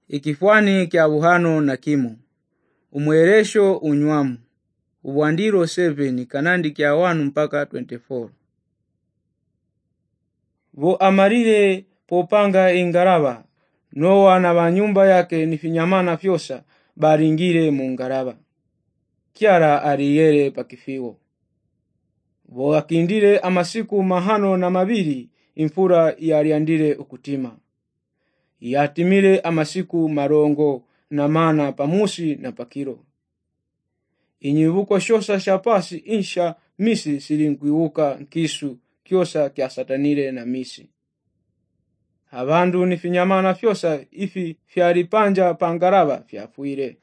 ikifwani kya buhano na kimo, umweresho unywamu, uwandiro 7 kanandi kya 1 mpaka 24. Vo amarire popanga ingaraba, Noa na banyumba yake nifinyamana fyosa baringire mu ngaraba. Kiara ariyere pakifiwo. Vo akindire amasiku mahano na mabiri imfura yariandire ukutima. Yatimire amasiku marongo na mana pamusi na pakiro. Inyivuko shosa shapasi insha misi silingwiuka nkisu kyosa kya satanire na misi. Abandu nifinyamana fyosa ifi fyaripanja pangaraba fyafuire.